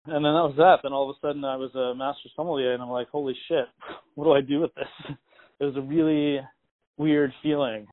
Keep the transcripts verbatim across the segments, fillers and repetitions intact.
And then that was that. Then all of a sudden I was a master sommelier, and I'm like, holy shit, what do I do with this? It was a really weird feeling.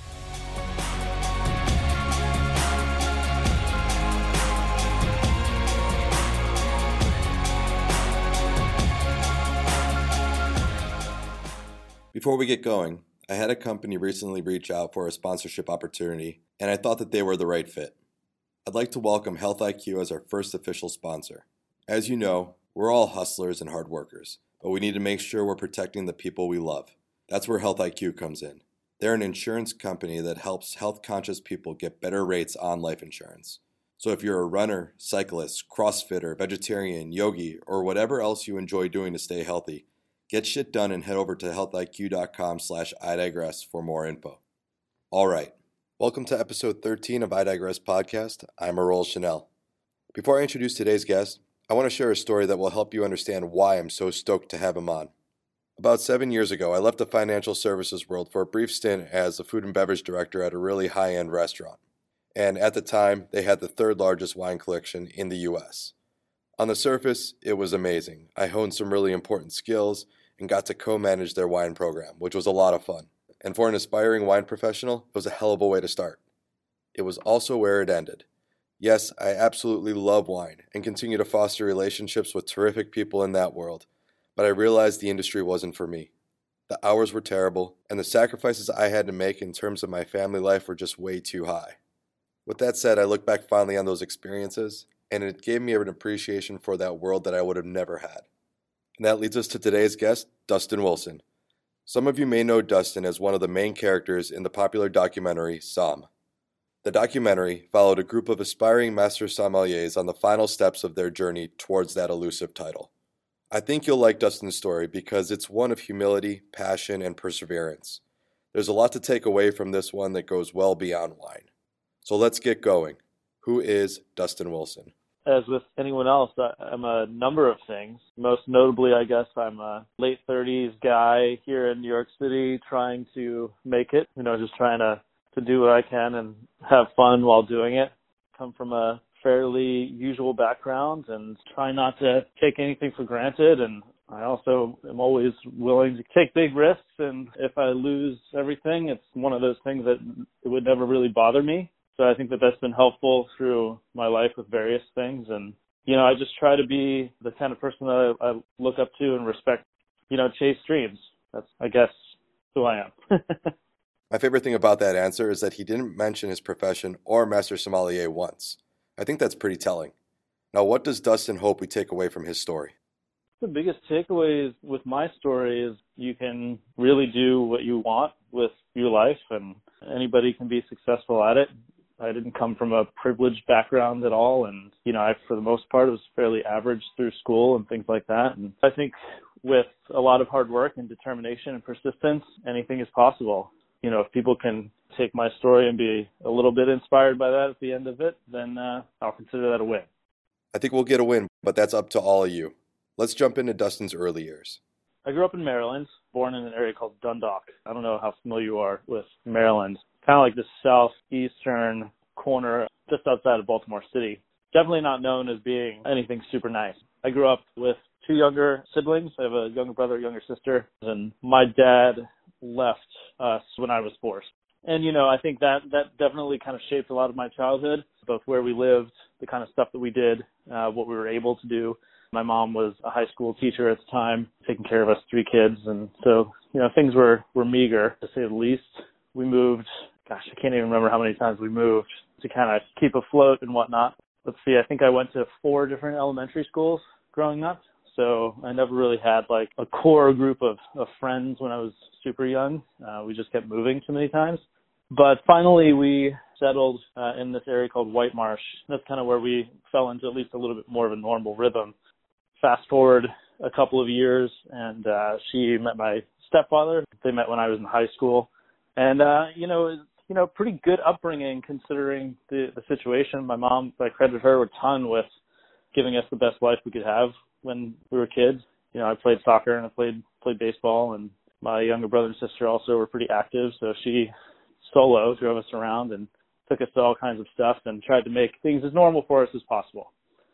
Before we get going, I had a company recently reach out for a sponsorship opportunity, and I thought that they were the right fit. I'd like to welcome Health I Q as our first official sponsor. As you know, we're all hustlers and hard workers, but we need to make sure we're protecting the people we love. That's where Health I Q comes in. They're an insurance company that helps health-conscious people get better rates on life insurance. So if you're a runner, cyclist, crossfitter, vegetarian, yogi, or whatever else you enjoy doing to stay healthy, get shit done and head over to healthiq.com slash I digress for more info. All right. Welcome to episode thirteen of I Digress podcast. I'm Errol Chanel. Before I introduce today's guest, I want to share a story that will help you understand why I'm so stoked to have him on. About seven years ago, I left the financial services world for a brief stint as a food and beverage director at a really high-end restaurant. And at the time, they had the third largest wine collection in the U S. On the surface, it was amazing. I honed some really important skills and got to co-manage their wine program, which was a lot of fun. And for an aspiring wine professional, it was a hell of a way to start. It was also where it ended. Yes, I absolutely love wine and continue to foster relationships with terrific people in that world, but I realized the industry wasn't for me. The hours were terrible, and the sacrifices I had to make in terms of my family life were just way too high. With that said, I look back fondly on those experiences, and it gave me an appreciation for that world that I would have never had. And that leads us to today's guest, Dustin Wilson. Some of you may know Dustin as one of the main characters in the popular documentary, Somm. The documentary followed a group of aspiring master sommeliers on the final steps of their journey towards that elusive title. I think you'll like Dustin's story because it's one of humility, passion, and perseverance. There's a lot to take away from this one that goes well beyond wine. So let's get going. Who is Dustin Wilson? As with anyone else, I'm a number of things. Most notably, I guess, I'm a late thirties guy here in New York City trying to make it, you know, just trying to, to do what I can and have fun while doing it. Come from a fairly usual background and try not to take anything for granted. And I also am always willing to take big risks. And if I lose everything, it's one of those things that it would never really bother me. So I think that that's been helpful through my life with various things. And, you know, I just try to be the kind of person that I, I look up to and respect, you know, chase dreams. That's, I guess, who I am. My favorite thing about that answer is that he didn't mention his profession or master sommelier once. I think that's pretty telling. Now, what does Dustin hope we take away from his story? The biggest takeaway with my story is you can really do what you want with your life, and anybody can be successful at it. I didn't come from a privileged background at all, and, you know, I, for the most part, was fairly average through school and things like that. And I think with a lot of hard work and determination and persistence, anything is possible. You know, if people can take my story and be a little bit inspired by that at the end of it, then uh, I'll consider that a win. I think we'll get a win, but that's up to all of you. Let's jump into Dustin's early years. I grew up in Maryland, born in an area called Dundalk. I don't know how familiar you are with Maryland. Kind of like the southeastern corner just outside of Baltimore City. Definitely not known as being anything super nice. I grew up with two younger siblings. I have a younger brother, a younger sister, and my dad left us when I was four. And, you know, I think that that definitely kind of shaped a lot of my childhood, both where we lived, the kind of stuff that we did, uh, what we were able to do. My mom was a high school teacher at the time, taking care of us three kids. And so, you know, things were, were meager, to say the least. We moved, gosh, I can't even remember how many times we moved to kind of keep afloat and whatnot. Let's see, I think I went to four different elementary schools growing up. So I never really had like a core group of, of friends when I was super young. Uh, we just kept moving too many times. But finally we settled uh, in this area called White Marsh. That's kind of where we fell into at least a little bit more of a normal rhythm. Fast forward a couple of years and uh, she met my stepfather. They met when I was in high school. And, uh, you know, it was, you know, pretty good upbringing considering the, the situation. My mom, I credit her a ton with giving us the best life we could have when we were kids. You know, I played soccer and I played played baseball, and my younger brother and sister also were pretty active. So she solo drove us around and took us to all kinds of stuff and tried to make things as normal for us as possible.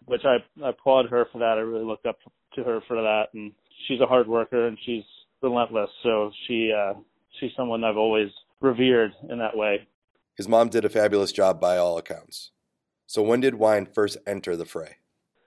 which I, I applaud her for that. I really looked up to her for that. And she's a hard worker and she's relentless. So she uh, she's someone I've always revered in that way. His mom did a fabulous job by all accounts. So when did wine first enter the fray?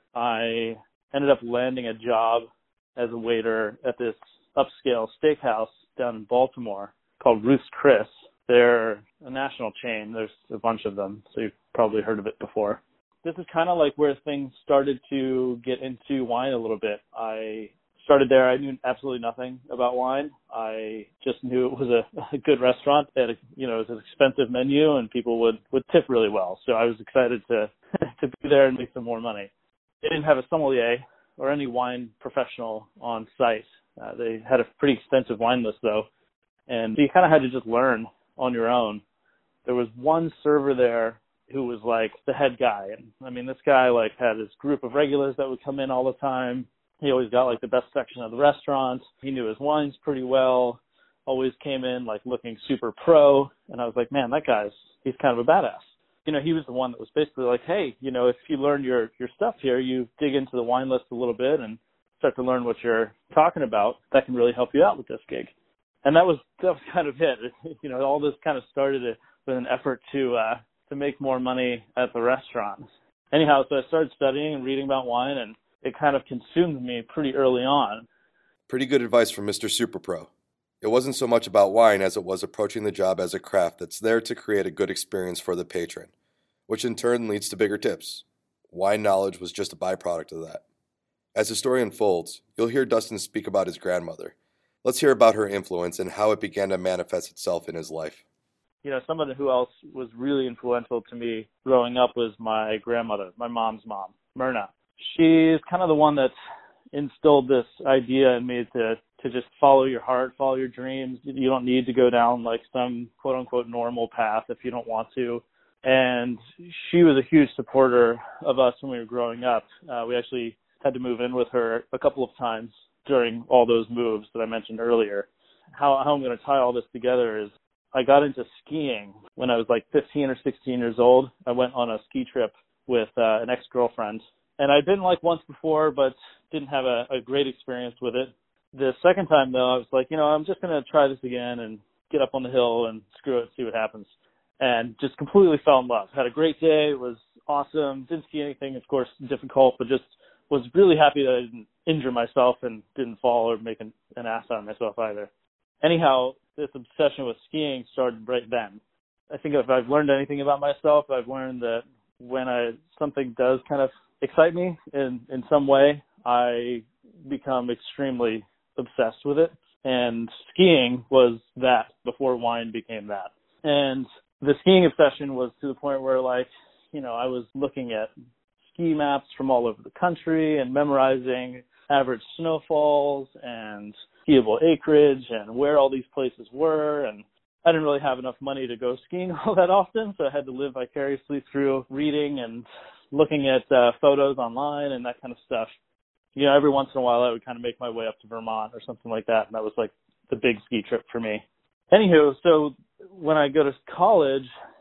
I ended up landing a job as a waiter at this upscale steakhouse down in Baltimore called Ruth's Chris. They're a national chain. There's a bunch of them, so you've probably heard of it before. This is kind of like where things started to get into wine a little bit. I started there. I knew absolutely nothing about wine. I just knew it was a, a good restaurant. It had a, you know, it was an expensive menu, and people would, would tip really well. So I was excited to to be there and make some more money. They didn't have a sommelier or any wine professional on site. Uh, they had a pretty extensive wine list, though, and you kind of had to just learn on your own. There was one server there who was like the head guy. And I mean, this guy like had his group of regulars that would come in all the time. He always got like the best section of the restaurant. He knew his wines pretty well, always came in like looking super pro. And I was like, man, that guy's, he's kind of a badass. You know, he was the one that was basically like, hey, you know, if you learn your, your stuff here, you dig into the wine list a little bit and start to learn what you're talking about. That can really help you out with this gig. And that was, that was kind of it. You know, all this kind of started with an effort to, uh, to make more money at the restaurant. Anyhow, so I started studying and reading about wine, and it kind of consumed me pretty early on. Pretty good advice from Mister Super Pro. It wasn't so much about wine as it was approaching the job as a craft that's there to create a good experience for the patron, which in turn leads to bigger tips. Wine knowledge was just a byproduct of that. As the story unfolds, you'll hear Dustin speak about his grandmother. Let's hear about her influence and how it began to manifest itself in his life. You know, someone who else was really influential to me growing up was my grandmother, my mom's mom, Myrna. She's kind of the one that instilled this idea in me to, to just follow your heart, follow your dreams. You don't need to go down like some quote-unquote normal path if you don't want to. And she was a huge supporter of us when we were growing up. Uh, we actually had to move in with her a couple of times during all those moves that I mentioned earlier. How, how I'm going to tie all this together is I got into skiing when I was like fifteen or sixteen years old. I went on a ski trip with uh, an ex-girlfriend. And I'd been like once before, but didn't have a, a great experience with it. The second time, though, I was like, you know, I'm just going to try this again and get up on the hill and screw it, see what happens. And just completely fell in love. Had a great day. It was awesome. Didn't ski anything, of course, difficult, but just was really happy that I didn't injure myself and didn't fall or make an, an ass out of myself either. Anyhow, this obsession with skiing started right then. I think if I've learned anything about myself, I've learned that when I something does kind of excite me in, in some way, I become extremely obsessed with it. And skiing was that before wine became that. And the skiing obsession was to the point where, like, you know, I was looking at ski maps from all over the country and memorizing average snowfalls and skiable acreage and where all these places were. And I didn't really have enough money to go skiing all that often, so I had to live vicariously through reading and looking at uh, photos online and that kind of stuff. You know, every once in a while I would kind of make my way up to Vermont or something like that, and that was like the big ski trip for me. Anywho, so when I go to college,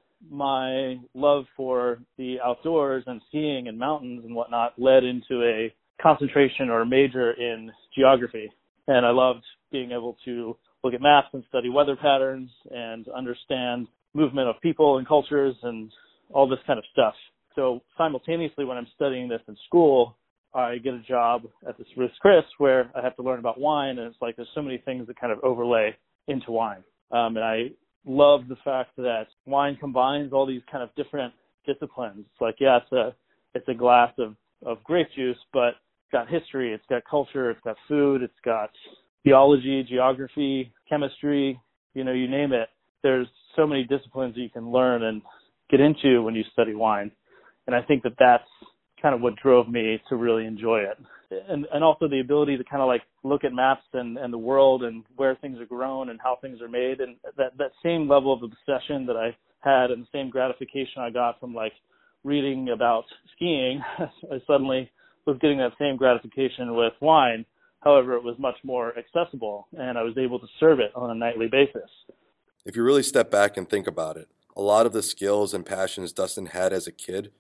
my love for the outdoors and skiing and mountains and whatnot led into a concentration or major in geography. And I loved being able to look at maps and study weather patterns and understand movement of people and cultures and all this kind of stuff. So simultaneously, when I'm studying this in school, I get a job at this Ruth's Chris where I have to learn about wine, and it's like there's so many things that kind of overlay into wine. Um, and I love the fact that wine combines all these kind of different disciplines. It's like, yeah, it's a it's a glass of, of grape juice, but it's got history, it's got culture, it's got food, it's got theology, geography, chemistry, you know, you name it. There's so many disciplines that you can learn and get into when you study wine. And I think that that's kind of what drove me to really enjoy it. And and also the ability to kind of like look at maps and, and the world and where things are grown and how things are made. And that, that same level of obsession that I had and the same gratification I got from like reading about skiing, I suddenly was getting that same gratification with wine. However, it was much more accessible and I was able to serve it on a nightly basis. If you really step back and think about it, a lot of the skills and passions Dustin had as a kid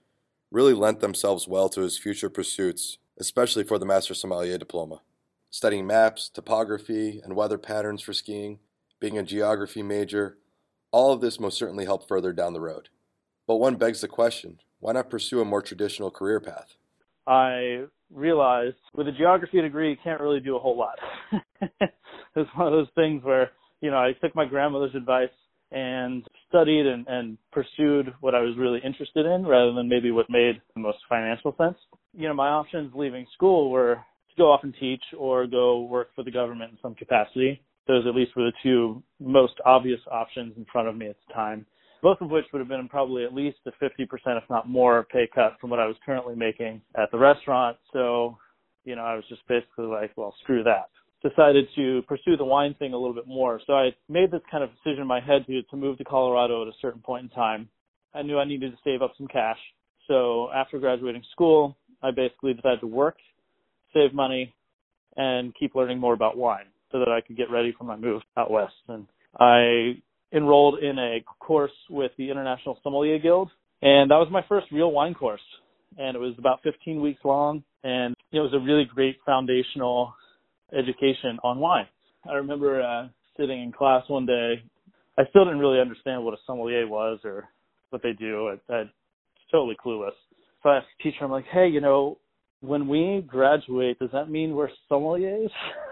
really lent themselves well to his future pursuits, especially for the Master Sommelier diploma. Studying maps, topography, and weather patterns for skiing, being a geography major, all of this most certainly helped further down the road. But one begs the question, why not pursue a more traditional career path? I realized with a geography degree, you can't really do a whole lot. It's one of those things where, you know, I took my grandmother's advice and studied and, and pursued what I was really interested in rather than maybe what made the most financial sense. You know, my options leaving school were to go off and teach or go work for the government in some capacity. Those at least were the two most obvious options in front of me at the time, both of which would have been probably at least a fifty percent, if not more, pay cut from what I was currently making at the restaurant. So, you know, I was just basically like, well, screw that. Decided to pursue the wine thing a little bit more. So I made this kind of decision in my head to, to move to Colorado at a certain point in time. I knew I needed to save up some cash. So after graduating school, I basically decided to work, save money, and keep learning more about wine so that I could get ready for my move out west. And I enrolled in a course with the International Sommelier Guild, and that was my first real wine course. And it was about fifteen weeks long, and it was a really great foundational education on wine. I remember uh, sitting in class one day. I still didn't really understand what a sommelier was or what they do. I, I was totally clueless. So I asked the teacher, I'm like, hey, you know, when we graduate, does that mean we're sommeliers?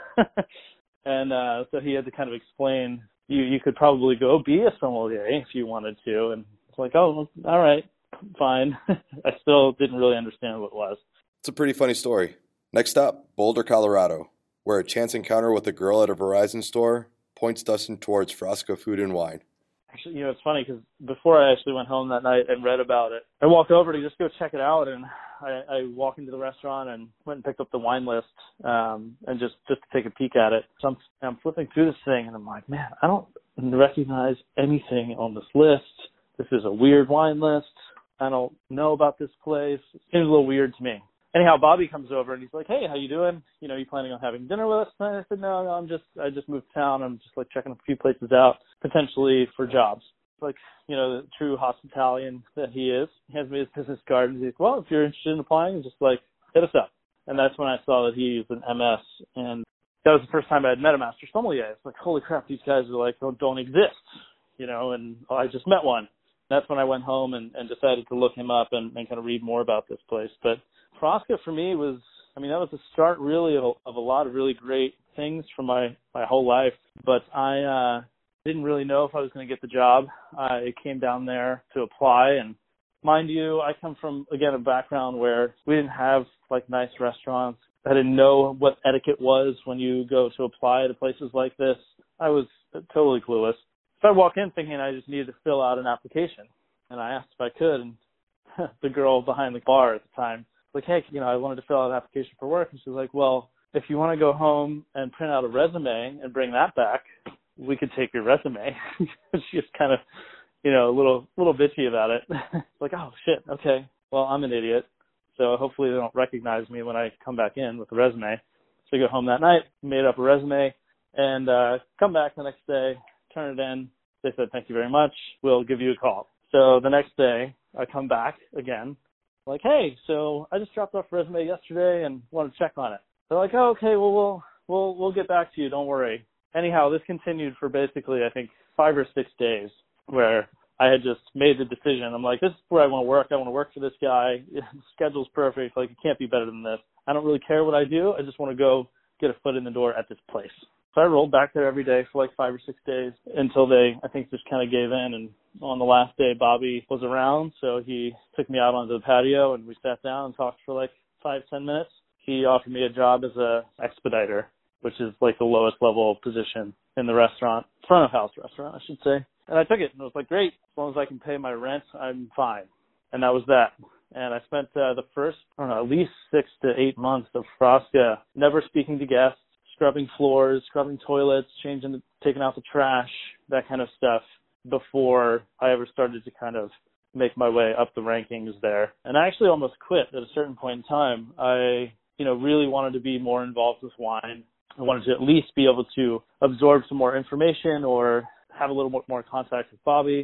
And uh, so he had to kind of explain, you you could probably go be a sommelier if you wanted to. And it's like, oh, all right, fine. I still didn't really understand what it was. It's a pretty funny story. Next up, Boulder, Colorado, where a chance encounter with a girl at a Verizon store points Dustin towards Frasca Food and Wine. Actually, you know, it's funny because before I actually went home that night and read about it, I walked over to just go check it out, and I, I walked into the restaurant and went and picked up the wine list um, and just, just to take a peek at it. So I'm, I'm flipping through this thing, and I'm like, man, I don't recognize anything on this list. This is a weird wine list. I don't know about this place. It seems a little weird to me. Anyhow, Bobby comes over and he's like, hey, how you doing? You know, you planning on having dinner with us tonight? I said, no, no, I'm just, I just moved to town. I'm just like checking a few places out, potentially for jobs. Like, you know, the true hospitalian that he is. He hands me his business card and he's like, well, if you're interested in applying, just like hit us up. And that's when I saw that he used an M S, and that was the first time I had met a master sommelier. It's like, holy crap, these guys are like, don't, don't exist, you know, and oh, I just met one. That's when I went home and, and decided to look him up and, and kind of read more about this place. But Frasca for me was, I mean, that was the start really of a, of a lot of really great things for my, my whole life. But I uh, didn't really know if I was going to get the job. I came down there to apply, and mind you, I come from, again, a background where we didn't have like nice restaurants. I didn't know what etiquette was when you go to apply to places like this. I was totally clueless. So I walk in thinking I just needed to fill out an application, and I asked if I could, and the girl behind the bar at the time was like, hey, you know, I wanted to fill out an application for work, and she was like, well, if you want to go home and print out a resume and bring that back, we could take your resume. She was kind of, you know, a little little bitchy about it. Like, oh, shit, okay, well, I'm an idiot, so hopefully they don't recognize me when I come back in with the resume. So I go home that night, made up a resume, and uh, come back the next day, turn it in. They said, thank you very much. We'll give you a call. So the next day, I come back again, like, hey, so I just dropped off a resume yesterday and want to check on it. They're like, oh, okay, well, we'll we'll we'll get back to you. Don't worry. Anyhow, this continued for basically, I think, five or six days where I had just made the decision. I'm like, this is where I want to work. I want to work for this guy. The schedule's perfect. Like, it can't be better than this. I don't really care what I do. I just want to go get a foot in the door at this place. So I rolled back there every day for like five or six days until they, I think, just kind of gave in. And on the last day, Bobby was around, so he took me out onto the patio and we sat down and talked for like five, ten minutes. He offered me a job as a expediter, which is like the lowest level position in the restaurant, front of house restaurant, I should say. And I took it, and it was like, great, as long as I can pay my rent, I'm fine. And that was that. And I spent uh, the first, I don't know, at least six to eight months of Frasca, never speaking to guests, scrubbing floors, scrubbing toilets, changing, the, taking out the trash, that kind of stuff, before I ever started to kind of make my way up the rankings there. And I actually almost quit at a certain point in time. I, you know, really wanted to be more involved with wine. I wanted to at least be able to absorb some more information or have a little more contact with Bobby.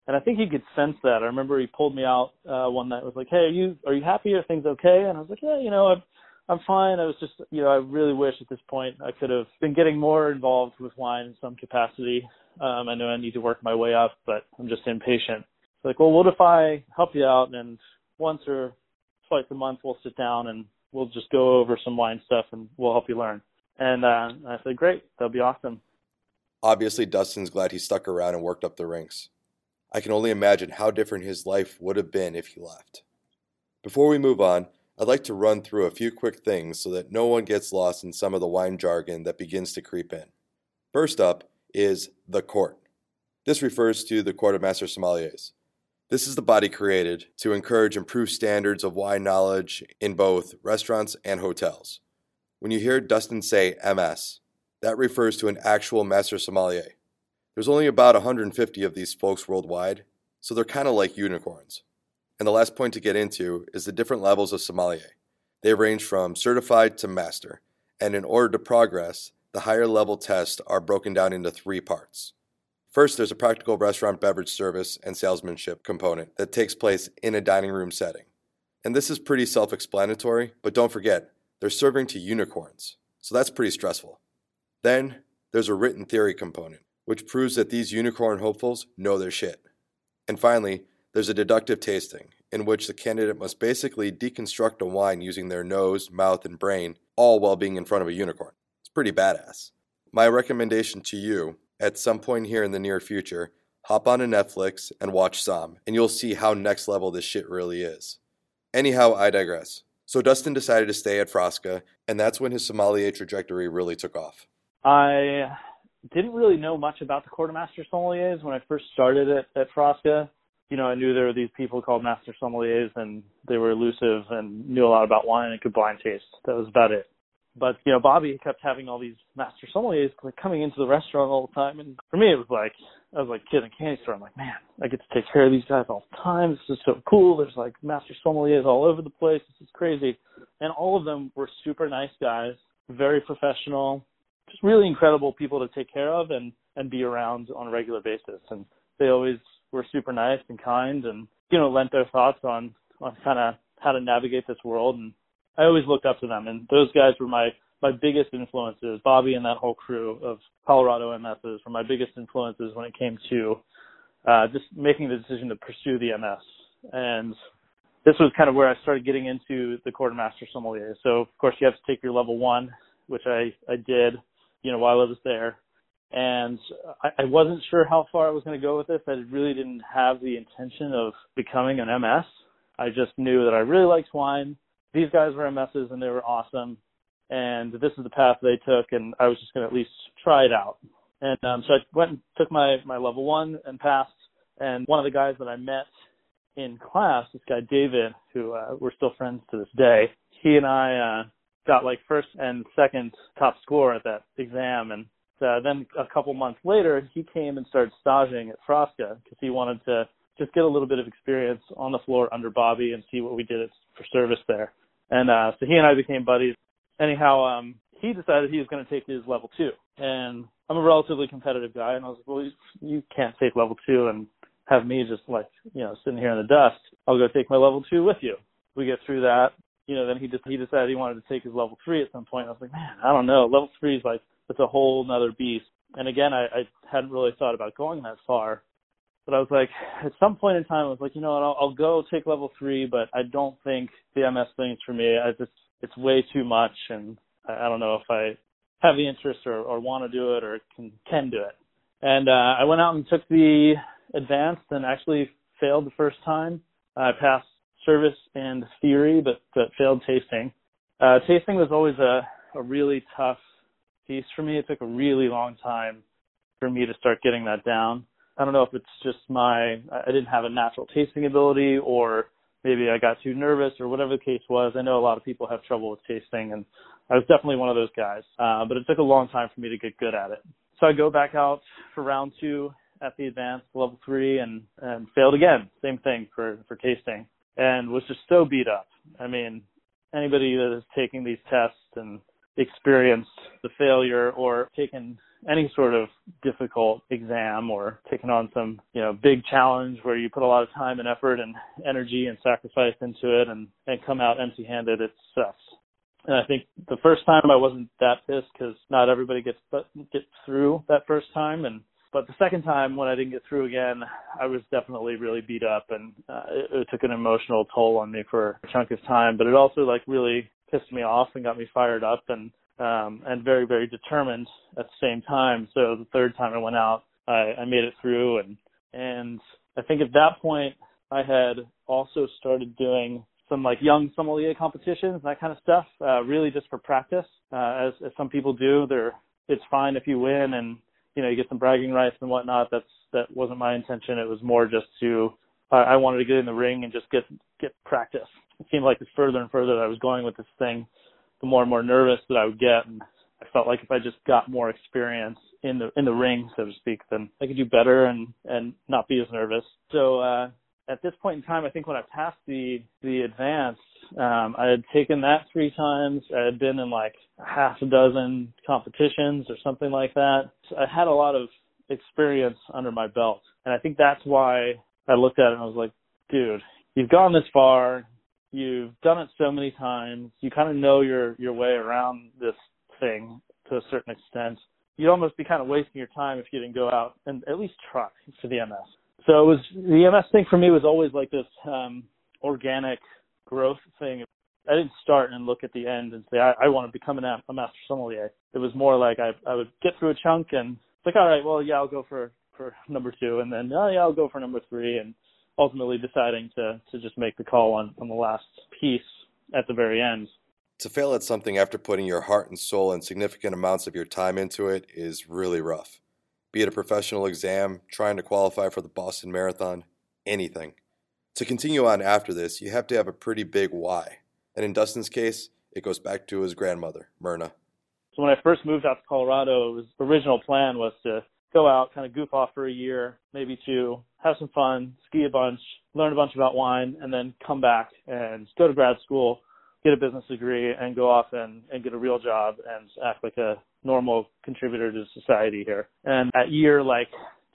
And I think he could sense that. I remember he pulled me out uh, one night. Was like, "Hey, are you are you happy? Are things okay?" And I was like, "Yeah, you know, I'm I'm fine." I was just, you know, I really wish at this point I could have been getting more involved with wine in some capacity. Um, I know I need to work my way up, but I'm just impatient. So like, well, what if I help you out and once or twice a month we'll sit down and we'll just go over some wine stuff and we'll help you learn. And uh, I said, great, that'll be awesome. Obviously, Dustin's glad he stuck around and worked up the ranks. I can only imagine how different his life would have been if he left. Before we move on, I'd like to run through a few quick things so that no one gets lost in some of the wine jargon that begins to creep in. First up is the court. This refers to the Court of Master Sommeliers. This is the body created to encourage improved standards of wine knowledge in both restaurants and hotels. When you hear Dustin say M S, that refers to an actual Master Sommelier. There's only about one hundred fifty of these folks worldwide, so they're kind of like unicorns. And the last point to get into is the different levels of sommelier. They range from certified to master, and in order to progress, the higher level tests are broken down into three parts. First, there's a practical restaurant beverage service and salesmanship component that takes place in a dining room setting. And this is pretty self-explanatory, but don't forget, they're serving to unicorns, so that's pretty stressful. Then, there's a written theory component, which proves that these unicorn hopefuls know their shit. And finally, there's a deductive tasting, in which the candidate must basically deconstruct a wine using their nose, mouth, and brain, all while being in front of a unicorn. It's pretty badass. My recommendation to you, at some point here in the near future, hop onto Netflix and watch Somm, and you'll see how next level this shit really is. Anyhow, I digress. So Dustin decided to stay at Frasca, and that's when his sommelier trajectory really took off. I didn't really know much about the Court of Master Sommeliers when I first started at, at Frasca. You know, I knew there were these people called Master Sommeliers, and they were elusive and knew a lot about wine and could blind taste. That was about it. But, you know, Bobby kept having all these Master Sommeliers like coming into the restaurant all the time. And for me, it was like, I was like a kid in a candy store. I'm like, man, I get to take care of these guys all the time. This is so cool. There's like Master Sommeliers all over the place. This is crazy. And all of them were super nice guys, very professional, just really incredible people to take care of and, and be around on a regular basis. And they always were super nice and kind and, you know, lent their thoughts on, on kind of how to navigate this world. And I always looked up to them, and those guys were my, my biggest influences. Bobby and that whole crew of Colorado M Ss were my biggest influences when it came to uh, just making the decision to pursue the M S. And this was kind of where I started getting into the Court of Master Sommelier. So, of course, you have to take your level one, which I, I did, you know, while I was there. And I, I wasn't sure how far I was going to go with this. I really didn't have the intention of becoming an M S. I just knew that I really liked wine. These guys were M Ss, and they were awesome. And this is the path they took, and I was just going to at least try it out. And um, so I went and took my, my level one and passed. And one of the guys that I met in class, this guy David, who uh, we're still friends to this day, he and I uh, got like first and second top score at that exam. And uh, then a couple months later, he came and started staging at Frasca because he wanted to just get a little bit of experience on the floor under Bobby and see what we did for service there. And uh, so he and I became buddies. Anyhow, um, he decided he was going to take his level two. And I'm a relatively competitive guy, and I was like, well, you can't take level two and have me just like, you know, sitting here in the dust. I'll go take my level two with you. We get through that. You know, then he just, he decided he wanted to take his level three at some point. I was like, man, I don't know. Level three is like, it's a whole nother beast. And again, I, I hadn't really thought about going that far. But I was like, at some point in time, I was like, you know what, I'll, I'll go take level three, but I don't think the M S thing is for me. I just, it's way too much, and I, I don't know if I have the interest or, or want to do it or can can do it. And uh, I went out and took the advanced and actually failed the first time. I passed service and theory, but, but failed tasting. Uh, tasting was always a, a really tough piece for me. It took a really long time for me to start getting that down. I don't know if it's just my, I didn't have a natural tasting ability, or maybe I got too nervous, or whatever the case was. I know a lot of people have trouble with tasting, and I was definitely one of those guys. Uh, but it took a long time for me to get good at it. So I go back out for round two at the advanced level three and, and failed again. Same thing for, for tasting, and was just so beat up. I mean, anybody that is taking these tests and experienced the failure or taken any sort of difficult exam or taking on some, you know, big challenge where you put a lot of time and effort and energy and sacrifice into it and, and come out empty-handed, it sucks. And I think the first time I wasn't that pissed because not everybody gets gets through that first time. And but the second time when I didn't get through again, I was definitely really beat up, and uh, it, it took an emotional toll on me for a chunk of time. But it also like really pissed me off and got me fired up and um, and very, very determined at the same time. So the third time I went out, I, I made it through. And, and I think at that point I had also started doing some like young sommelier competitions, that kind of stuff, uh, really just for practice. Uh, as, as some people do, they're, it's fine if you win and, you know, you get some bragging rights and whatnot. That's, that wasn't my intention. It was more just to, uh, I wanted to get in the ring and just get, get practice. It seemed like the further and further that I was going with this thing, the more and more nervous that I would get. And I felt like if I just got more experience in the, in the ring, so to speak, then I could do better and, and not be as nervous. So, uh, at this point in time, I think when I passed the, the advanced, um, I had taken that three times. I had been in like half a dozen competitions or something like that. So I had a lot of experience under my belt. And I think that's why I looked at it and I was like, dude, you've gone this far. You've done it so many times. You kind of know your, your way around this thing to a certain extent. You'd almost be kind of wasting your time if you didn't go out and at least try for the M S. So it was, the E M S thing for me was always like this um, organic growth thing. I didn't start and look at the end and say, I, I want to become an, a master sommelier. It was more like I, I would get through a chunk and it's like, all right, well, yeah, I'll go for, for number two. And then, oh, yeah, I'll go for number three. And ultimately deciding to, to just make the call on, on the last piece at the very end. To fail at something after putting your heart and soul and significant amounts of your time into it is really rough. Be it a professional exam, trying to qualify for the Boston Marathon, anything. To continue on after this, you have to have a pretty big why. And in Dustin's case, it goes back to his grandmother, Myrna. So when I first moved out to Colorado, it was, the original plan was to go out, kind of goof off for a year, maybe two, have some fun, ski a bunch, learn a bunch about wine, and then come back and go to grad school, get a business degree, and go off and, and get a real job and act like a normal contributor to society here. And at year like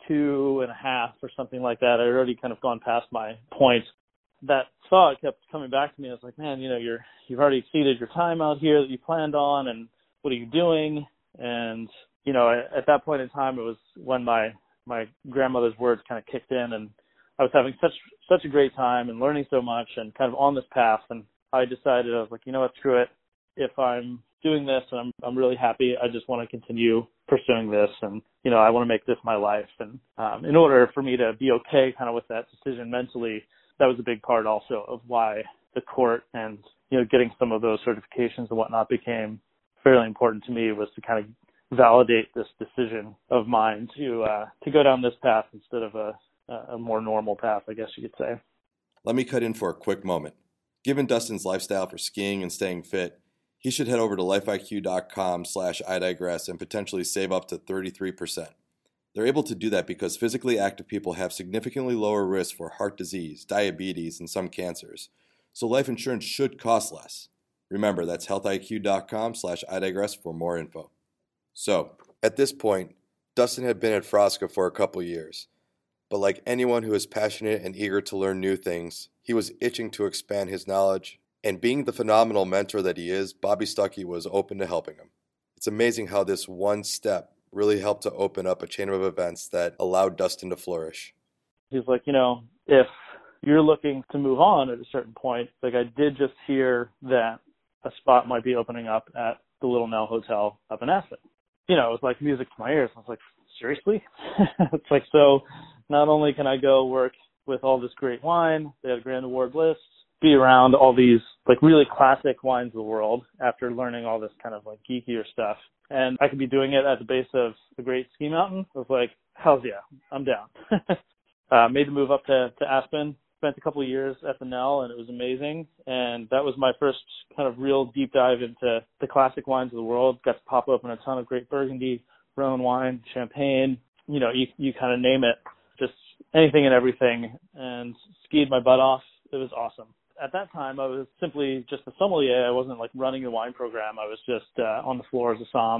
two and a half or something like that, I had already kind of gone past my point. That thought kept coming back to me. I was like, man, you know, you're, you've already exceeded your time out here that you planned on, and what are you doing? And, you know, at that point in time, it was when my, my grandmother's words kind of kicked in, and I was having such, such a great time and learning so much and kind of on this path. And I decided, I was like, you know what, screw it. If I'm doing this and I'm I'm really happy, I just want to continue pursuing this, and, you know, I want to make this my life. And um, in order for me to be okay kind of with that decision mentally, that was a big part also of why the court and, you know, getting some of those certifications and whatnot became fairly important to me, was to kind of validate this decision of mine to uh, to go down this path instead of a, a more normal path, I guess you could say. Let me cut in for a quick moment. Given Dustin's lifestyle for skiing and staying fit, he should head over to lifeiq.com slash I digress and potentially save up to thirty-three percent. They're able to do that because physically active people have significantly lower risk for heart disease, diabetes, and some cancers. So life insurance should cost less. Remember, that's healthiq.com slash I digress for more info. So, at this point, Dustin had been at Frasca for a couple years. But like anyone who is passionate and eager to learn new things, he was itching to expand his knowledge. And being the phenomenal mentor that he is, Bobby Stuckey was open to helping him. It's amazing how this one step really helped to open up a chain of events that allowed Dustin to flourish. He's like, you know, if you're looking to move on at a certain point, like I did just hear that a spot might be opening up at the Little Nell Hotel up in Aspen. You know, it was like music to my ears. I was like, seriously? It's like, so not only can I go work with all this great wine, they had a grand award list, be around all these like really classic wines of the world after learning all this kind of like geekier stuff, and I could be doing it at the base of a great ski mountain. I was like, hell's yeah, I'm down. uh, made the move up to, to Aspen, spent a couple of years at the Nell, and it was amazing. And that was my first kind of real deep dive into the classic wines of the world. Got to pop open a ton of great Burgundy, Rhone wine, Champagne, you know, you, you kind of name it, just anything and everything, and skied my butt off. It was awesome. At that time, I was simply just a sommelier. I wasn't like running the wine program. I was just uh, on the floor as a somm and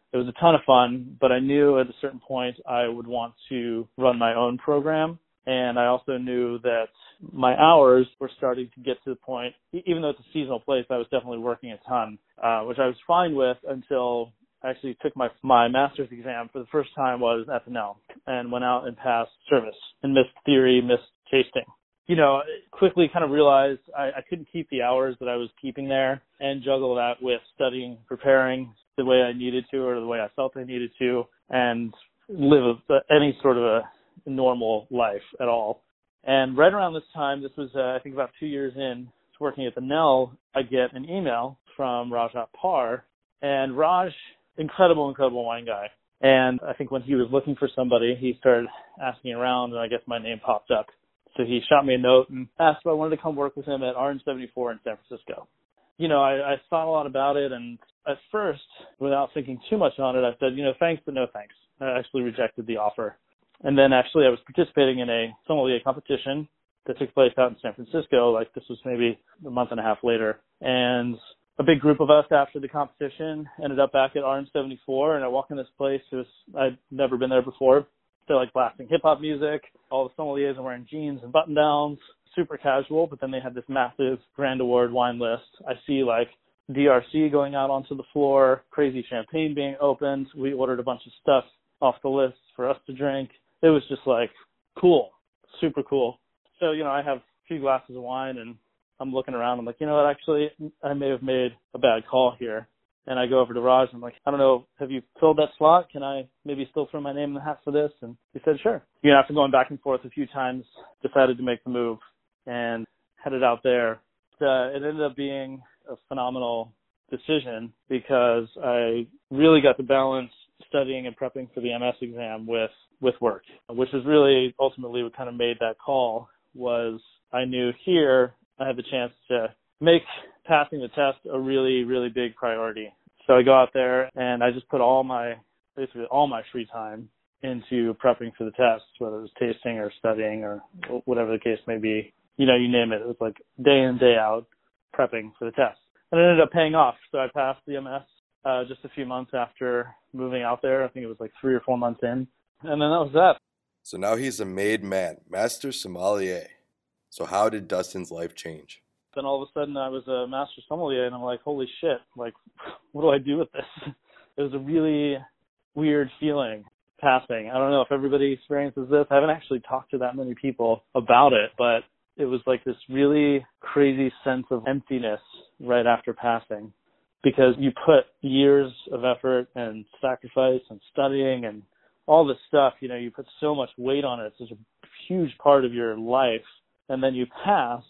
It was a ton of fun, but I knew at a certain point I would want to run my own program. And I also knew that my hours were starting to get to the point, even though it's a seasonal place, I was definitely working a ton, uh, which I was fine with until I actually took my my master's exam for the first time was at the N L and went out and passed service and missed theory, missed tasting. You know, quickly kind of realized I, I couldn't keep the hours that I was keeping there and juggle that with studying, preparing the way I needed to or the way I felt I needed to, and live a, any sort of a normal life at all. And right around this time, this was, uh, I think about two years in to working at the N L, I get an email from Rajat Par. And Raj, incredible, incredible wine guy. And I think when he was looking for somebody, he started asking around, and I guess my name popped up. So he shot me a note and asked if I wanted to come work with him at Orange seventy-four in San Francisco. You know, I, I thought a lot about it, and at first, without thinking too much on it, I said, you know, thanks, but no thanks. I actually rejected the offer. And then actually I was participating in a sommelier competition that took place out in San Francisco. Like this was maybe a month and a half later. And a big group of us after the competition ended up back at Orange seventy-four. And I walk in this place. It was, I'd never been there before. They're like blasting hip hop music. All the sommeliers are wearing jeans and button downs, super casual. But then they had this massive Grand Award wine list. I see like D R C going out onto the floor, crazy champagne being opened. We ordered a bunch of stuff off the list for us to drink. It was just like cool, super cool. So, you know, I have a few glasses of wine and I'm looking around. I'm like, you know what, actually, I may have made a bad call here. And I go over to Raj and I'm like, I don't know, have you filled that slot? Can I maybe still throw my name in the hat for this? And he said, sure. You know, after going back and forth a few times, decided to make the move and headed out there. Uh, it ended up being a phenomenal decision because I really got to balance studying and prepping for the M S exam with with work, which is really ultimately what kind of made that call. Was I knew here I had the chance to make passing the test a really, really big priority. So I go out there and I just put all my, basically all my free time into prepping for the test, whether it was tasting or studying or whatever the case may be. You know, you name it. It was like day in, day out prepping for the test. And it ended up paying off. So I passed the M S uh, just a few months after moving out there. I think it was like three or four months in. And then that was that. So now he's a made man, master sommelier. So how did Dustin's life change? Then all of a sudden I was a master sommelier and I'm like, holy shit, like, what do I do with this? It was a really weird feeling passing. I don't know if everybody experiences this. I haven't actually talked to that many people about it, but it was like this really crazy sense of emptiness right after passing because you put years of effort and sacrifice and studying and all this stuff, you know, you put so much weight on it. It's such a huge part of your life. And then you pass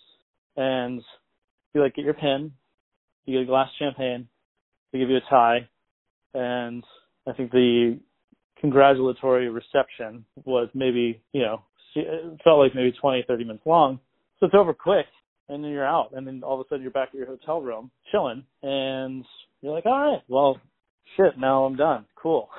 and you like get your pin, you get a glass of champagne, they give you a tie. And I think the congratulatory reception was maybe, you know, it felt like maybe twenty, thirty minutes long. So it's over quick and then you're out. And then all of a sudden you're back at your hotel room chilling and you're like, all right, well, shit, now I'm done. Cool.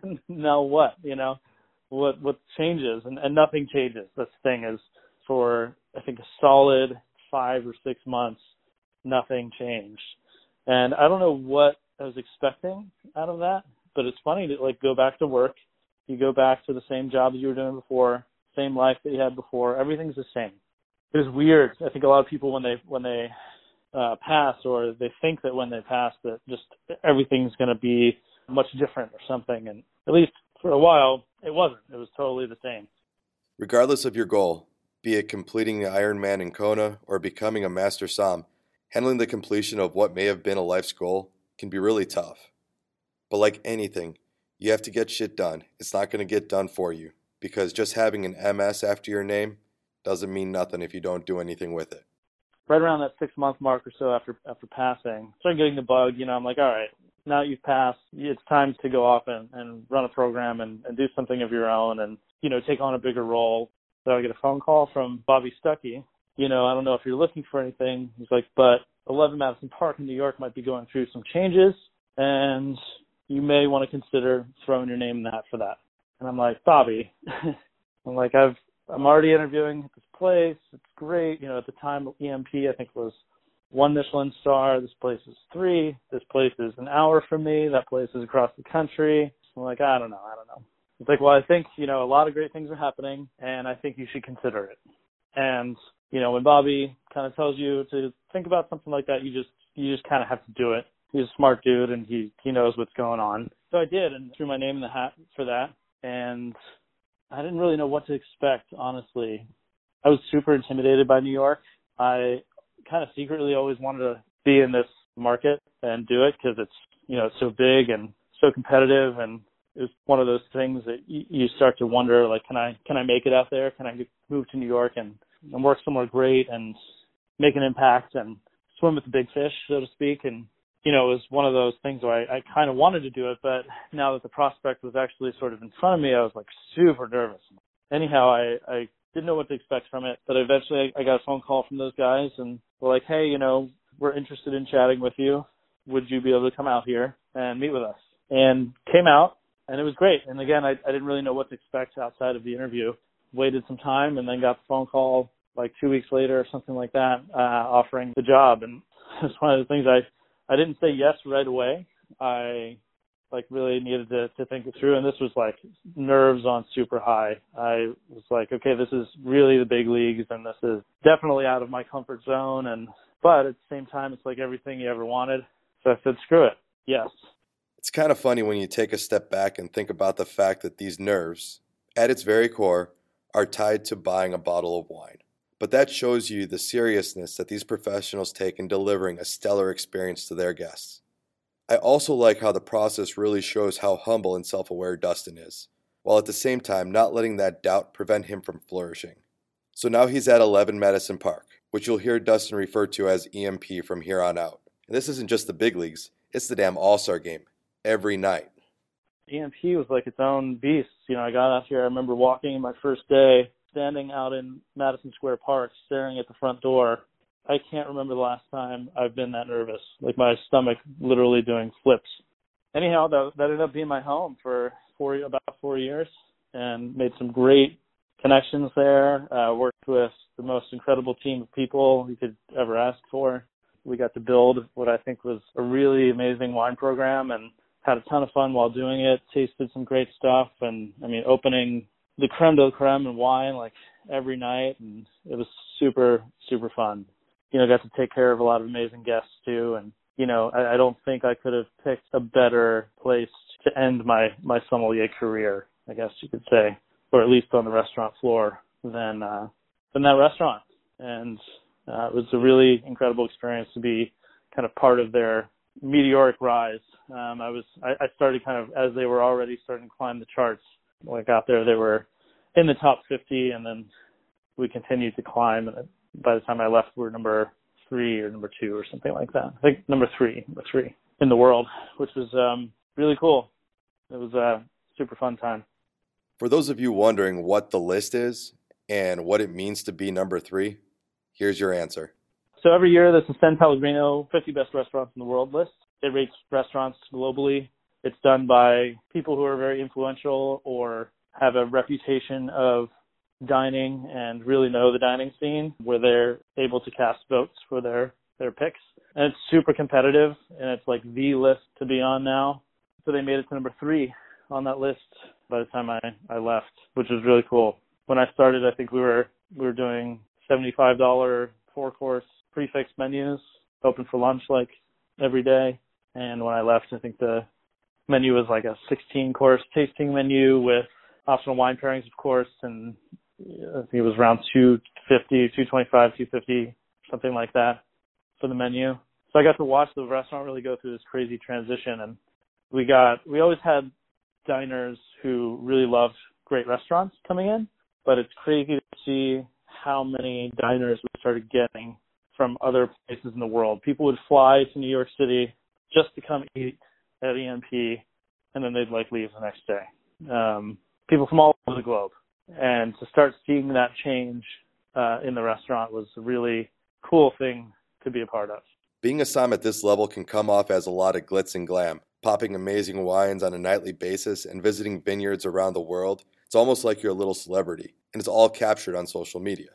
Now what? You know, what what changes? And, and nothing changes. This thing is for, I think, a solid five or six months, nothing changed. And I don't know what I was expecting out of that, but it's funny to, like, go back to work. You go back to the same job that you were doing before, same life that you had before. Everything's the same. It was weird. I think a lot of people, when they when they uh, pass, or they think that when they pass that just everything's going to be much different or something. And at least for a while, it wasn't. It was totally the same. Regardless of your goal, be it completing the Ironman in Kona or becoming a master som, handling the completion of what may have been a life's goal can be really tough. But like anything, you have to get shit done. It's not going to get done for you, because just having an M S after your name doesn't mean nothing if you don't do anything with it. Right around that six-month mark or so after after passing, started getting the bug. You know, I'm like, all right, now you've passed, it's time to go off and, and run a program and, and do something of your own and, you know, take on a bigger role. So I get a phone call from Bobby Stuckey. You know, I don't know if you're looking for anything. He's like, but eleven Madison Park in New York might be going through some changes, and you may want to consider throwing your name in the hat for that. And I'm like, Bobby, I'm like, I've, I'm already interviewing at this place. It's great. You know, at the time, E M P, I think, was one Michelin star. This place is three. This place is an hour from me. That place is across the country. I'm like, I don't know. I don't know. It's like, well, I think, you know, a lot of great things are happening, and I think you should consider it. And, you know, when Bobby kind of tells you to think about something like that, you just, you just kind of have to do it. He's a smart dude, and he, he knows what's going on. So I did, and threw my name in the hat for that. And I didn't really know what to expect, honestly. I was super intimidated by New York. I kind of secretly always wanted to be in this market and do it because it's, you know, it's so big and so competitive, and it was one of those things that you, you start to wonder, like, can I can I make it out there? Can I move to New York and, and work somewhere great and make an impact and swim with the big fish, so to speak? And, you know, it was one of those things where I, I kind of wanted to do it, but now that the prospect was actually sort of in front of me, I was, like, super nervous. Anyhow, I, I didn't know what to expect from it, but eventually I, I got a phone call from those guys, and were like, hey, you know, we're interested in chatting with you. Would you be able to come out here and meet with us? And came out, and it was great. And again, I, I didn't really know what to expect outside of the interview. Waited some time, and then got the phone call like two weeks later or something like that, uh, offering the job. And it's one of the things I, I didn't say yes right away. I like really needed to, to think it through. And this was like nerves on super high. I was like, okay, this is really the big leagues, and this is definitely out of my comfort zone. And, but at the same time, it's like everything you ever wanted. So I said, screw it. Yes. It's kind of funny when you take a step back and think about the fact that these nerves, at its very core, are tied to buying a bottle of wine. But that shows you the seriousness that these professionals take in delivering a stellar experience to their guests. I also like how the process really shows how humble and self-aware Dustin is, while at the same time not letting that doubt prevent him from flourishing. So now he's at eleven Madison Park, which you'll hear Dustin refer to as E M P from here on out. And this isn't just the big leagues, it's the damn All-Star game, every night. E M P was like its own beast. You know, I got out here, I remember walking my first day, standing out in Madison Square Park, staring at the front door. I can't remember the last time I've been that nervous, like my stomach literally doing flips. Anyhow, that, that ended up being my home for four, about four years, and made some great connections there, uh, worked with the most incredible team of people you could ever ask for. We got to build what I think was a really amazing wine program, and had a ton of fun while doing it, tasted some great stuff, and, I mean, opening the creme de la creme in wine, like, every night, and it was super, super fun. You know, got to take care of a lot of amazing guests, too, and, you know, I, I don't think I could have picked a better place to end my, my sommelier career, I guess you could say, or at least on the restaurant floor, than, uh, than that restaurant. And uh, it was a really incredible experience to be kind of part of their meteoric rise. Um, I was, I, I started kind of as they were already starting to climb the charts. When I got there, they were in the top fifty, and then we continued to climb. And by the time I left, we were number three or number two or something like that. I think number three, number three in the world, which was um, really cool. It was a super fun time. For those of you wondering what the list is and what it means to be number three, here's your answer. So every year there's the San Pellegrino fifty Best Restaurants in the World list. It rates restaurants globally. It's done by people who are very influential or have a reputation of dining and really know the dining scene, where they're able to cast votes for their, their picks. And it's super competitive, and it's like the list to be on now. So they made it to number three on that list by the time I, I left, which was really cool. When I started, I think we were we were doing seventy-five dollars four-course prefix menus, open for lunch like every day. And when I left, I think the menu was like a sixteen-course tasting menu with optional wine pairings, of course, and I think it was around two fifty, two twenty-five, two fifty, something like that for the menu. So I got to watch the restaurant really go through this crazy transition, and we got we always had diners who really loved great restaurants coming in, but it's crazy to see how many diners we started getting from other places in the world. People would fly to New York City just to come eat at E M P, and then they'd like leave the next day. Um, people from all over the globe. And to start seeing that change uh, in the restaurant was a really cool thing to be a part of. Being a som at this level can come off as a lot of glitz and glam. Popping amazing wines on a nightly basis and visiting vineyards around the world, it's almost like you're a little celebrity, and it's all captured on social media.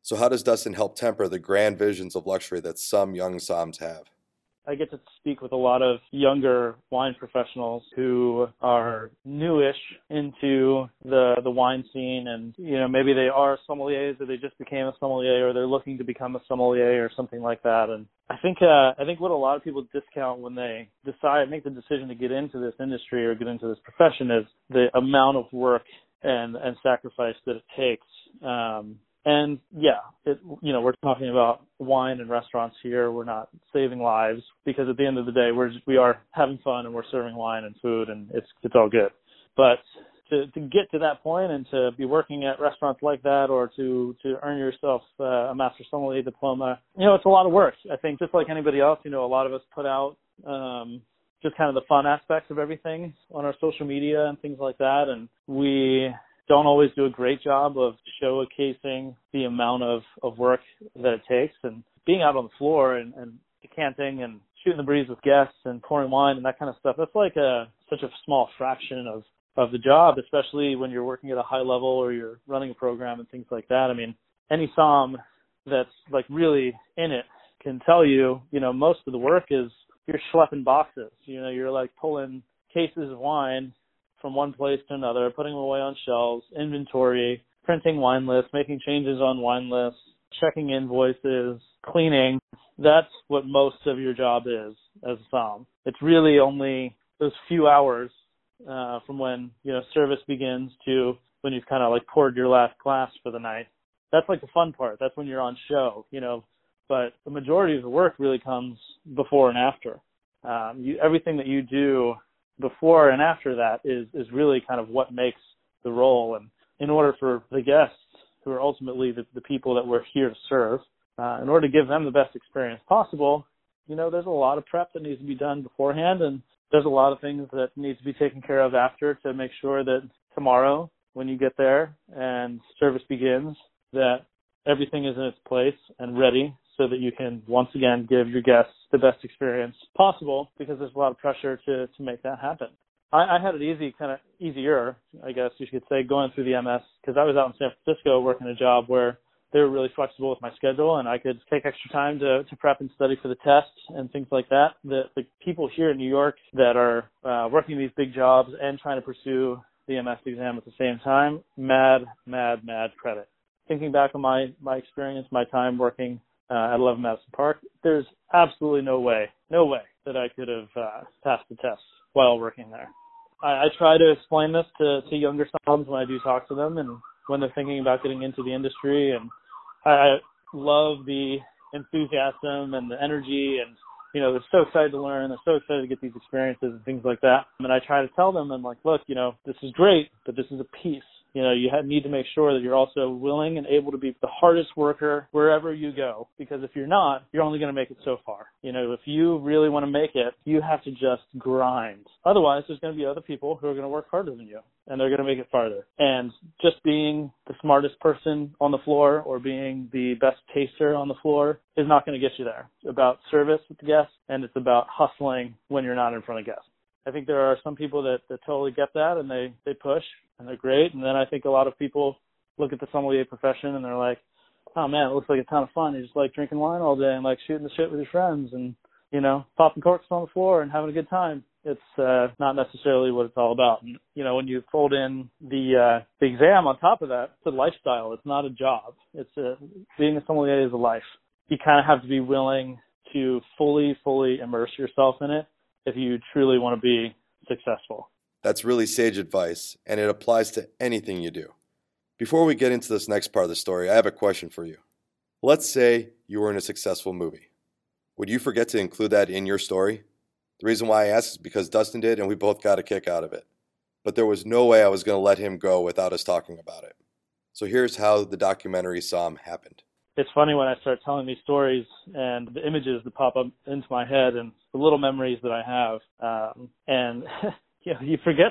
So how does Dustin help temper the grand visions of luxury that some young somms have? I get to speak with a lot of younger wine professionals who are newish into the the wine scene, and you know maybe they are sommeliers or they just became a sommelier or they're looking to become a sommelier or something like that. And I think uh, I think what a lot of people discount when they decide make the decision to get into this industry or get into this profession is the amount of work and and sacrifice that it takes. Um, And yeah, it, you know, we're talking about wine and restaurants here. We're not saving lives because at the end of the day, we're just, we are having fun and we're serving wine and food and it's it's all good. But to to get to that point and to be working at restaurants like that or to to earn yourself uh, a master sommelier diploma, you know, it's a lot of work. I think just like anybody else, you know, a lot of us put out um, just kind of the fun aspects of everything on our social media and things like that, and we don't always do a great job of showcasing the amount of, of work that it takes. And being out on the floor and, and decanting and shooting the breeze with guests and pouring wine and that kind of stuff, that's like a such a small fraction of, of the job, especially when you're working at a high level or you're running a program and things like that. I mean, any somm that's like really in it can tell you, you know, most of the work is you're schlepping boxes. You know, you're like pulling cases of wine from one place to another, putting them away on shelves, inventory, printing wine lists, making changes on wine lists, checking invoices, cleaning. That's what most of your job is as a somm. It's really only those few hours uh, from when, you know, service begins to when you've kind of like poured your last glass for the night. That's like the fun part. That's when you're on show, you know. But the majority of the work really comes before and after. Um, you, everything that you do before and after that is, is really kind of what makes the role. And in order for the guests, who are ultimately the, the people that we're here to serve, uh, in order to give them the best experience possible, you know, there's a lot of prep that needs to be done beforehand, and there's a lot of things that needs to be taken care of after to make sure that tomorrow, when you get there and service begins, that everything is in its place and ready so that you can once again give your guests the best experience possible, because there's a lot of pressure to, to make that happen. I, I had it easy, kind of easier, I guess you could say, going through the M S, because I was out in San Francisco working a job where they were really flexible with my schedule and I could take extra time to, to prep and study for the tests and things like that. The, the people here in New York that are uh, working these big jobs and trying to pursue the M S exam at the same time, mad, mad, mad credit. Thinking back on my, my experience, my time working Uh, at eleven Madison Park, there's absolutely no way, no way that I could have uh, passed the test while working there. I, I try to explain this to, to younger somms when I do talk to them and when they're thinking about getting into the industry. And I, I love the enthusiasm and the energy, and you know, they're so excited to learn, they're so excited to get these experiences and things like that. And I try to tell them, I'm like, look, you know, this is great, but this is a piece. You know, you have, need to make sure that you're also willing and able to be the hardest worker wherever you go, because if you're not, you're only going to make it so far. You know, if you really want to make it, you have to just grind. Otherwise, there's going to be other people who are going to work harder than you, and they're going to make it farther. And just being the smartest person on the floor or being the best taster on the floor is not going to get you there. It's about service with the guests, and it's about hustling when you're not in front of guests. I think there are some people that, that totally get that, and they, they push, and they're great. And then I think a lot of people look at the sommelier profession, and they're like, oh, man, it looks like a ton of fun. You just like drinking wine all day and like shooting the shit with your friends and, you know, popping corks on the floor and having a good time. It's uh, not necessarily what it's all about. And, you know, when you fold in the uh, the exam on top of that, it's a lifestyle. It's not a job. It's a, being a sommelier is a life. You kind of have to be willing to fully, fully immerse yourself in it if you truly want to be successful. That's really sage advice, and it applies to anything you do. Before we get into this next part of the story, I have a question for you. Let's say you were in a successful movie. Would you forget to include that in your story? The reason why I ask is because Dustin did, and we both got a kick out of it. But there was no way I was going to let him go without us talking about it. So here's how the documentary Somm happened. It's funny when I start telling these stories and the images that pop up into my head and the little memories that I have. Um, and you know, you forget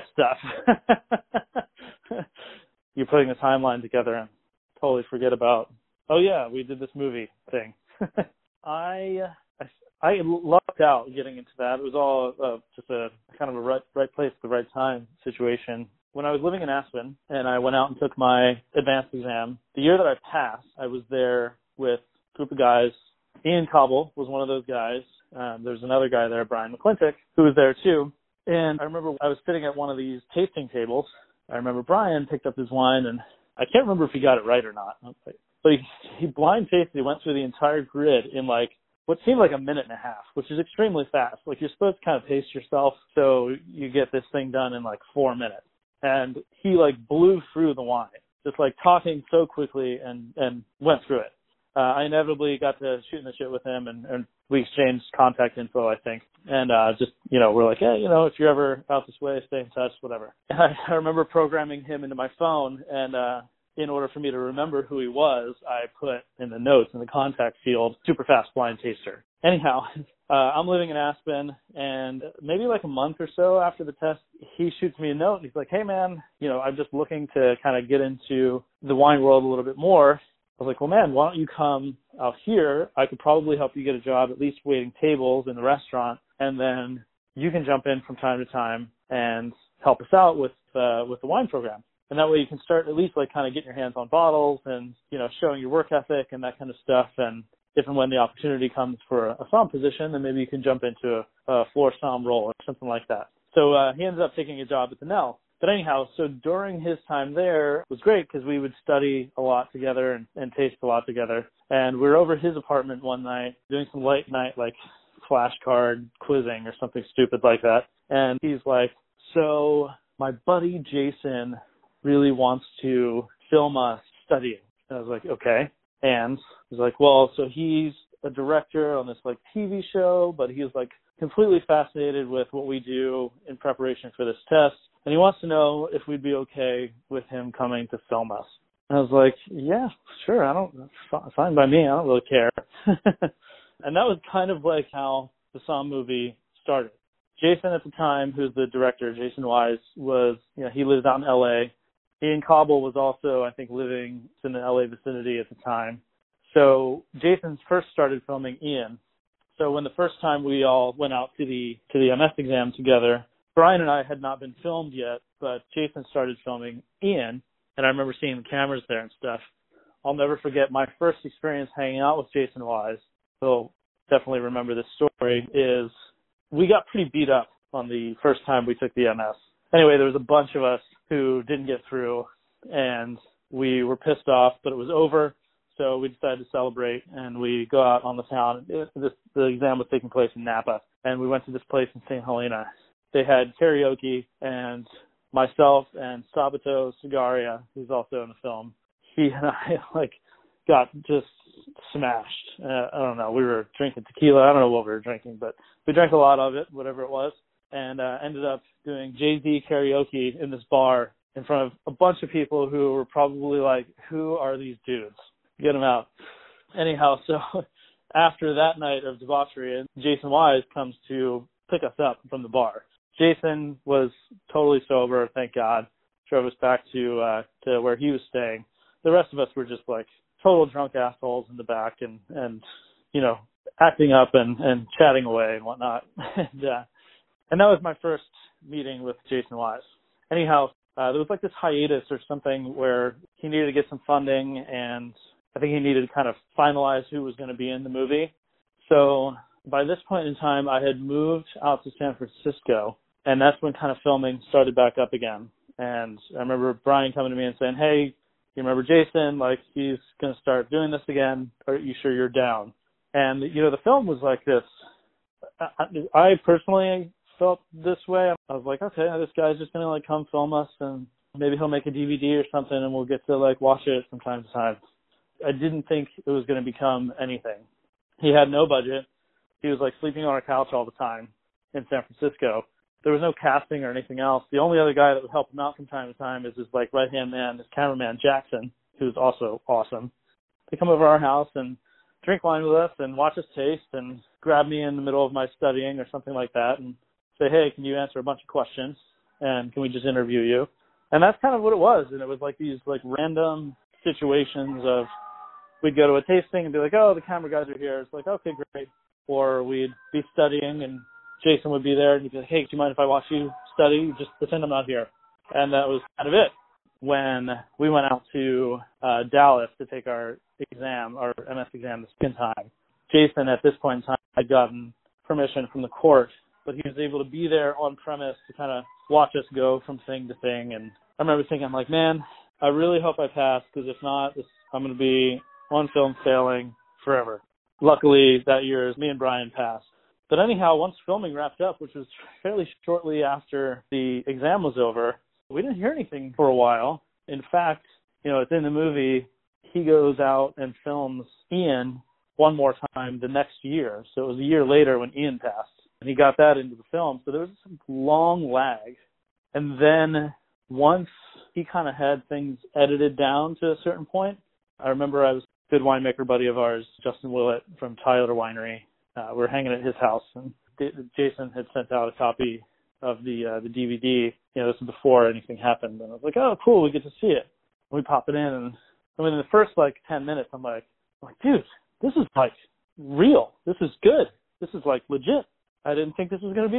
stuff. You're putting a timeline together and totally forget about, oh yeah, we did this movie thing. I, I I lucked out getting into that. It was all uh, just a kind of a right, right place at the right time situation. When I was living in Aspen and I went out and took my advanced exam, the year that I passed, I was there with a group of guys. Ian Cobble was one of those guys. Um, there's another guy there, Brian McClintock, who was there too. And I remember I was sitting at one of these tasting tables. I remember Brian picked up his wine, and I can't remember if he got it right or not. But he, he blind tasted, he went through the entire grid in like what seemed like a minute and a half, which is extremely fast. Like you're supposed to kind of pace yourself so you get this thing done in like four minutes. And he like blew through the wine, just like talking so quickly and, and went through it. Uh, I inevitably got to shooting the shit with him, and, and we exchanged contact info, I think. And uh, just, you know, we're like, hey, you know, if you're ever out this way, stay in touch, whatever. And I, I remember programming him into my phone, and uh, in order for me to remember who he was, I put in the notes in the contact field, super fast blind taster. Anyhow, uh, I'm living in Aspen, and maybe like a month or so after the test, he shoots me a note, and he's like, hey, man, you know, I'm just looking to kind of get into the wine world a little bit more. I was like, well, man, why don't you come out here? I could probably help you get a job, at least waiting tables in the restaurant, and then you can jump in from time to time and help us out with uh, with the wine program. And that way you can start at least like kind of getting your hands on bottles and, you know, showing your work ethic and that kind of stuff. And if and when the opportunity comes for a somm position, then maybe you can jump into a, a floor somm role or something like that. So uh, he ended up taking a job at the Nell. But anyhow, so during his time there, it was great because we would study a lot together and, and taste a lot together. And we were over at his apartment one night doing some late night like flashcard quizzing or something stupid like that. And he's like, so my buddy Jason really wants to film us studying. And I was like, okay. And he's like, well, so he's a director on this like T V show, but he was like completely fascinated with what we do in preparation for this test. And he wants to know if we'd be okay with him coming to film us. And I was like, yeah, sure. I don't, fine by me. I don't really care. And that was kind of like how the Somm movie started. Jason at the time, who's the director, Jason Wise, was, you know, he lives out in L A. Ian Cobble was also, I think, living in the L A vicinity at the time. So Jason first started filming Ian. So when the first time we all went out to the to the M S exam together, Brian and I had not been filmed yet, but Jason started filming Ian, and I remember seeing the cameras there and stuff. I'll never forget my first experience hanging out with Jason Wise. So definitely remember this story, is we got pretty beat up on the first time we took the M S. Anyway, there was a bunch of us who didn't get through, and we were pissed off, but it was over, so we decided to celebrate, and we go out on the town. It, this, the exam was taking place in Napa, and we went to this place in Saint Helena. They had karaoke, and myself and Sabato Sagaria, who's also in the film, he and I, like, got just smashed. Uh, I don't know. We were drinking tequila. I don't know what we were drinking, but we drank a lot of it, whatever it was, and uh, ended up doing Jay-Z karaoke in this bar in front of a bunch of people who were probably like, who are these dudes? Get them out. Anyhow, so after that night of debauchery, Jason Wise comes to pick us up from the bar. Jason was totally sober, thank God, drove us back to uh, to where he was staying. The rest of us were just like total drunk assholes in the back and, and you know, acting up and, and chatting away and whatnot. and, uh, and that was my first meeting with Jason Wise. Anyhow, uh, there was like this hiatus or something where he needed to get some funding, and I think he needed to kind of finalize who was going to be in the movie. So by this point in time, I had moved out to San Francisco, and that's when kind of filming started back up again. And I remember Brian coming to me and saying, hey, you remember Jason? Like, he's going to start doing this again. Are you sure you're down? And, you know, the film was like this. I, I personally felt this way. I was like, okay, this guy's just going to, like, come film us, and maybe he'll make a D V D or something, and we'll get to, like, watch it from time to time. I didn't think it was going to become anything. He had no budget. He was, like, sleeping on our couch all the time in San Francisco. There was no casting or anything else. The only other guy that would help him out from time to time is his, like, right-hand man, his cameraman, Jackson, who's also awesome. They come over our house and drink wine with us and watch us taste and grab me in the middle of my studying or something like that and say, hey, can you answer a bunch of questions, and can we just interview you? And that's kind of what it was. And it was like these, like, random situations of we'd go to a tasting and be like, oh, the camera guys are here. It's like, okay, great. or we'd be studying and Jason would be there and he'd be like, hey, do you mind if I watch you study? Just pretend I'm not here. And that was kind of it. When we went out to uh, Dallas to take our exam, our M S exam the second time, Jason at this point in time had gotten permission from the court, but he was able to be there on premise to kind of watch us go from thing to thing. And I remember thinking, I'm like, man, I really hope I pass, because if not, this, I'm going to be on film failing forever. Luckily, that year, me and Brian passed. But anyhow, once filming wrapped up, which was fairly shortly after the exam was over, we didn't hear anything for a while. In fact, you know, it's in the movie, he goes out and films Ian one more time the next year. So it was a year later when Ian passed, and he got that into the film. So there was some long lag. And then once he kind of had things edited down to a certain point, I remember I was a good winemaker buddy of ours, Justin Willett from Tyler Winery. Uh, we were hanging at his house, and D- Jason had sent out a copy of the uh, the D V D. You know, this was before anything happened, and I was like, "Oh, cool, we get to see it." And we pop it in, and I mean, in the first like ten minutes, I'm like, I'm like, dude, this is like real. This is good. This is like legit. I didn't think this was going to be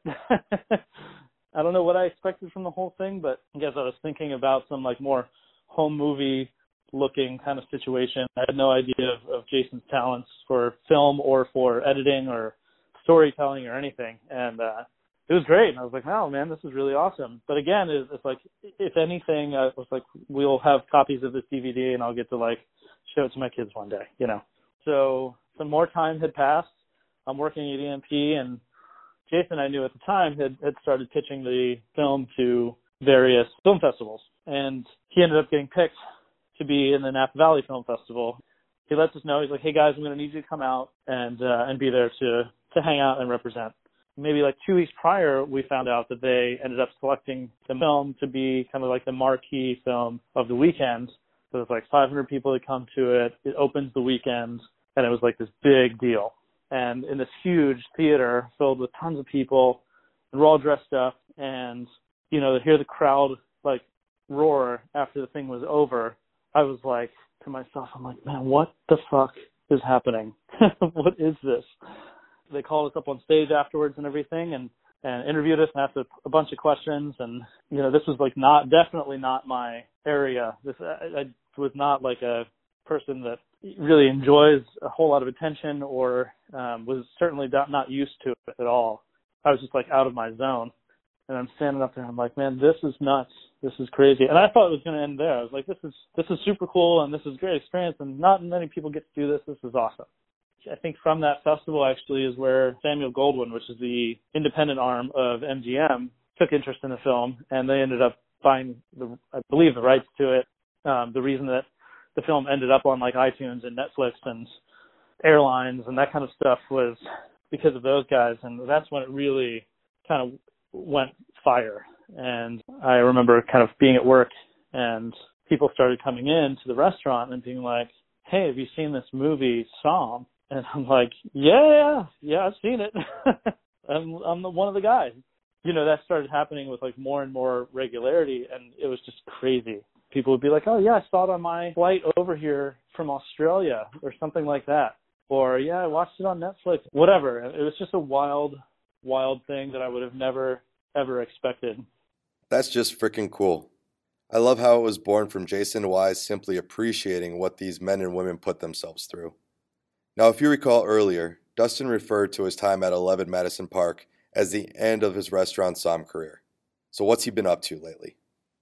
legit. I don't know what I expected from the whole thing, but I guess I was thinking about some like more home movie looking kind of situation. I had no idea of, of Jason's talents for film or for editing or storytelling or anything. And uh, it was great. And I was like, oh, man, this is really awesome. But again, it's, it's like, if anything, I was like, we'll have copies of this D V D and I'll get to like show it to my kids one day, you know. So some more time had passed. I'm working at E M P, and Jason, I knew at the time, had, had started pitching the film to various film festivals. And he ended up getting picked to be in the Napa Valley Film Festival. He lets us know, he's like, hey guys, I'm going to need you to come out and uh, and be there to, to hang out and represent. Maybe like two weeks prior, we found out that they ended up selecting the film to be kind of like the marquee film of the weekend. So there's like five hundred people that come to it. It opens the weekend, and it was like this big deal. And in this huge theater filled with tons of people, and we're all dressed up, and, you know, to hear the crowd like roar after the thing was over, I was like to myself, I'm like, man, what the fuck is happening? What is this? They called us up on stage afterwards and everything, and, and interviewed us and asked a, a bunch of questions. And, you know, this was like not, definitely not my area. This, I, I was not like a person that really enjoys a whole lot of attention, or um, was certainly not, not used to it at all. I was just like out of my zone. And I'm standing up there and I'm like, man, this is nuts. This is crazy. And I thought it was going to end there. I was like, this is this is super cool, and this is a great experience, and not many people get to do this. This is awesome. I think from that festival actually is where Samuel Goldwyn, which is the independent arm of M G M, took interest in the film, and they ended up buying, the, I believe, the rights to it. Um, the reason that the film ended up on like iTunes and Netflix and airlines and that kind of stuff was because of those guys, and that's when it really kind of went fire. And I remember kind of being at work, and people started coming in to the restaurant and being like, hey, have you seen this movie Psalm? And I'm like, yeah, yeah, I've seen it. I'm, I'm the, one of the guys. You know, that started happening with like more and more regularity, and it was just crazy. People would be like, oh, yeah, I saw it on my flight over here from Australia or something like that. Or, yeah, I watched it on Netflix, whatever. It was just a wild, wild thing that I would have never, ever expected. That's just freaking cool. I love how it was born from Jason Wise simply appreciating what these men and women put themselves through. Now, if you recall earlier, Dustin referred to his time at eleven Madison Park as the end of his restaurant Psalm career. So what's he been up to lately?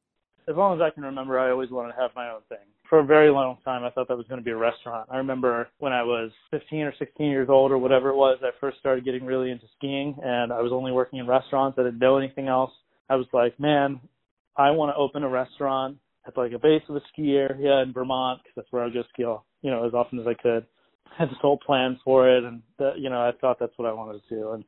As long as I can remember, I always wanted to have my own thing. For a very long time, I thought that was going to be a restaurant. I remember when I was fifteen or sixteen years old or whatever it was, I first started getting really into skiing, and I was only working in restaurants. I didn't know anything else. I was like, man, I want to open a restaurant at like a base of a ski area in Vermont, because that's where I would go ski, you know, as often as I could. I had this whole plan for it, and that, you know, I thought that's what I wanted to do. And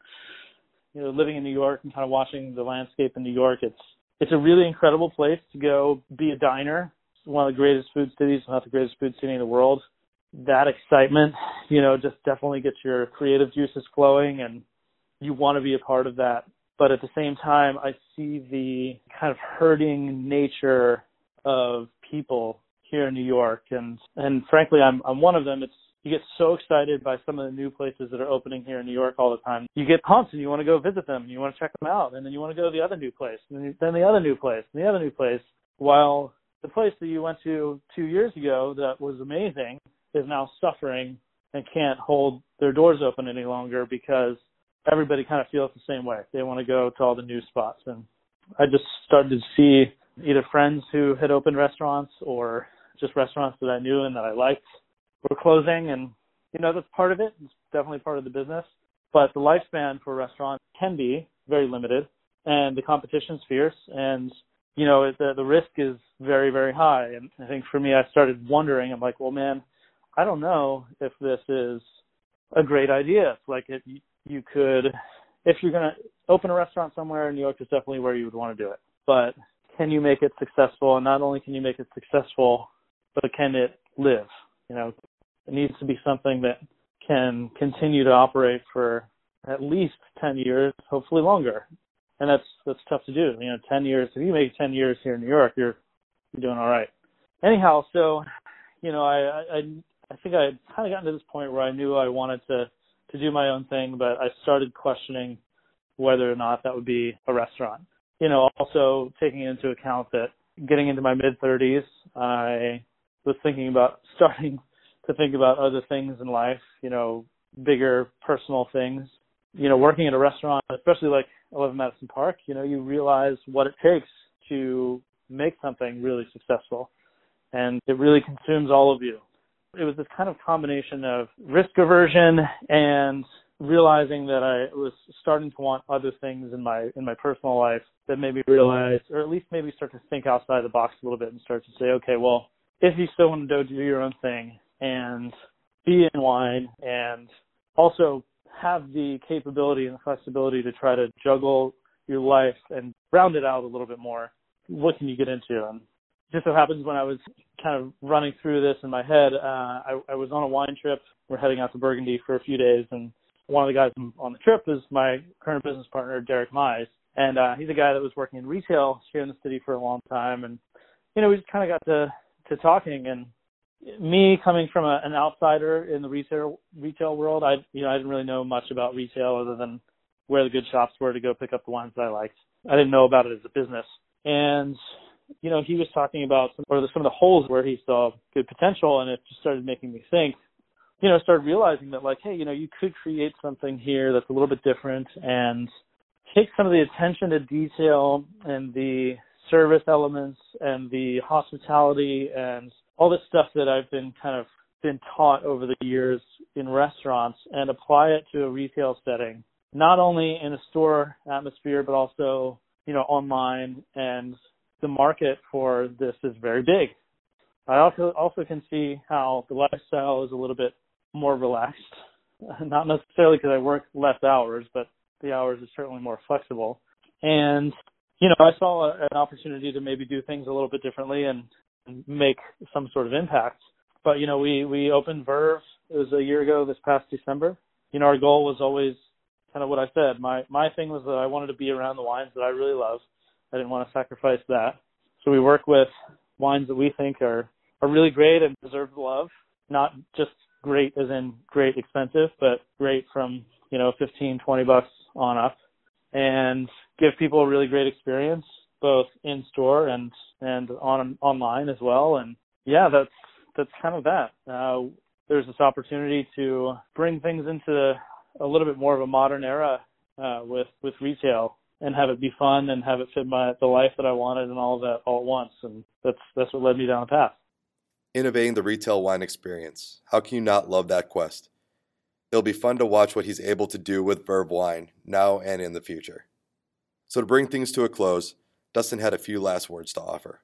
you know, living in New York and kind of watching the landscape in New York, it's it's a really incredible place to go be a diner. It's one of the greatest food cities, if not the greatest food city in the world. That excitement, you know, just definitely gets your creative juices flowing, and you want to be a part of that. But at the same time, I see the kind of hurting nature of people here in New York, and and frankly, I'm I'm one of them. It's You get so excited by some of the new places that are opening here in New York all the time. You get pumped and you want to go visit them. You want to check them out. And then you want to go to the other new place. And then the other new place. And the other new place. While the place that you went to two years ago that was amazing is now suffering and can't hold their doors open any longer because everybody kind of feels the same way. They want to go to all the new spots. And I just started to see either friends who had opened restaurants or just restaurants that I knew and that I liked were closing. And, you know, that's part of it. It's definitely part of the business. But the lifespan for restaurants can be very limited, and the competition's fierce. And, you know, the, the risk is very, very high. And I think for me, I started wondering, I'm like, well, man, I don't know if this is a great idea. It's like it, you could, if you're going to open a restaurant somewhere, New York is definitely where you would want to do it. But can you make it successful? And not only can you make it successful, but can it live? You know, it needs to be something that can continue to operate for at least ten years, hopefully longer. And that's that's tough to do. You know, ten years, if you make ten years here in New York, you're you're doing all right. Anyhow, so, you know, I I, I think I had kind of gotten to this point where I knew I wanted to, to do my own thing, but I started questioning whether or not that would be a restaurant. You know, also taking into account that getting into my mid-thirties, I was thinking about starting to think about other things in life, you know, bigger personal things. You know, working at a restaurant, especially like eleven Madison Park, you know, you realize what it takes to make something really successful. And it really consumes all of you. It was this kind of combination of risk aversion and realizing that I was starting to want other things in my in my personal life that made me realize, or at least maybe start to think outside the box a little bit and start to say, okay, well, if you still want to go do your own thing and be in wine and also have the capability and the flexibility to try to juggle your life and round it out a little bit more, what can you get into? And it just so happens when I was kind of running through this in my head, uh, I, I was on a wine trip. We're heading out to Burgundy for a few days, and one of the guys on the trip is my current business partner, Derek Mize. And uh, he's a guy that was working in retail here in the city for a long time. And, you know, we just kind of got to, to talking. And me coming from a, an outsider in the retail retail world, I you know I didn't really know much about retail other than where the good shops were to go pick up the wines that I liked. I didn't know about it as a business. And, you know, he was talking about some, or the, some of the holes where he saw good potential, and it just started making me think. You know, started realizing that, like, hey, you know, you could create something here that's a little bit different and take some of the attention to detail and the service elements and the hospitality and all this stuff that I've been kind of been taught over the years in restaurants and apply it to a retail setting, not only in a store atmosphere, but also, you know, online. And the market for this is very big. I also also can see how the lifestyle is a little bit more relaxed, not necessarily because I work less hours, but the hours are certainly more flexible. And, you know, I saw a, an opportunity to maybe do things a little bit differently and, and make some sort of impact. But, you know, we, we opened Verve, it was a year ago this past December. You know, our goal was always kind of what I said. My, my thing was that I wanted to be around the wines that I really love. I didn't want to sacrifice that. So we work with wines that we think are, are really great and deserve love, not just great as in great expensive, but great from, you know, fifteen, twenty bucks on up, and give people a really great experience, both in store and, and on online as well. And yeah, that's, that's kind of that. Uh, there's this opportunity to bring things into a little bit more of a modern era, uh, with, with retail and have it be fun and have it fit my, the life that I wanted and all of that all at once. And that's, that's what led me down the path. Innovating the retail wine experience. How can you not love that quest? It'll be fun to watch what he's able to do with Verve Wine now and in the future. So to bring things to a close, Dustin had a few last words to offer.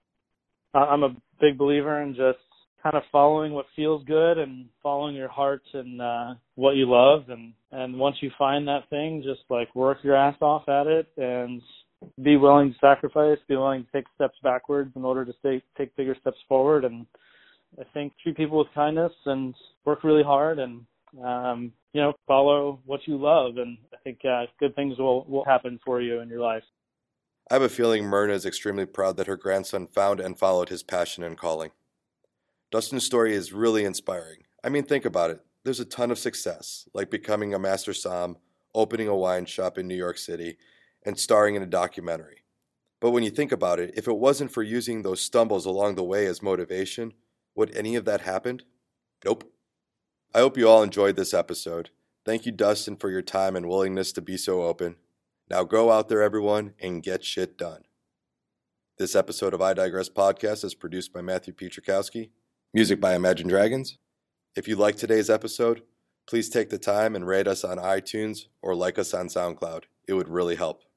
I'm a big believer in just kind of following what feels good and following your heart and uh, what you love. And, and once you find that thing, just like work your ass off at it and be willing to sacrifice, be willing to take steps backwards in order to stay, take bigger steps forward. And I think treat people with kindness and work really hard and, um, you know, follow what you love. And I think uh, good things will, will happen for you in your life. I have a feeling Myrna is extremely proud that her grandson found and followed his passion and calling. Dustin's story is really inspiring. I mean, think about it. There's a ton of success, like becoming a master som, opening a wine shop in New York City, and starring in a documentary. But when you think about it, if it wasn't for using those stumbles along the way as motivation, would any of that happen? Nope. I hope you all enjoyed this episode. Thank you, Dustin, for your time and willingness to be so open. Now go out there, everyone, and get shit done. This episode of I Digress Podcast is produced by Matthew Pietrzakowski. Music by Imagine Dragons. If you liked today's episode, please take the time and rate us on iTunes or like us on SoundCloud. It would really help.